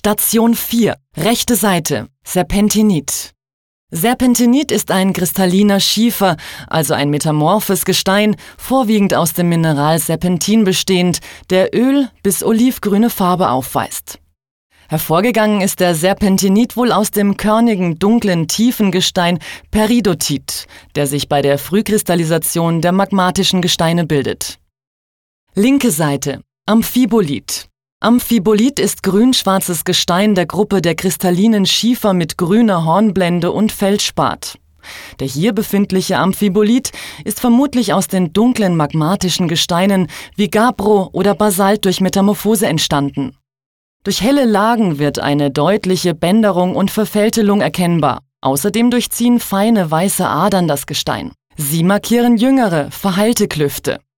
Station 4, rechte Seite, Serpentinit. Serpentinit ist ein kristalliner Schiefer, also ein metamorphes Gestein, vorwiegend aus dem Mineral Serpentin bestehend, der öl- bis olivgrüne Farbe aufweist. Hervorgegangen ist der Serpentinit wohl aus dem körnigen, dunklen Tiefengestein Peridotit, der sich bei der Frühkristallisation der magmatischen Gesteine bildet. Linke Seite, Amphibolit. Amphibolit ist grün-schwarzes Gestein der Gruppe der kristallinen Schiefer mit grüner Hornblende und Feldspat. Der hier befindliche Amphibolit ist vermutlich aus den dunklen magmatischen Gesteinen wie Gabbro oder Basalt durch Metamorphose entstanden. Durch helle Lagen wird eine deutliche Bänderung und Verfältelung erkennbar. Außerdem durchziehen feine weiße Adern das Gestein. Sie markieren jüngere, verheilte Klüfte.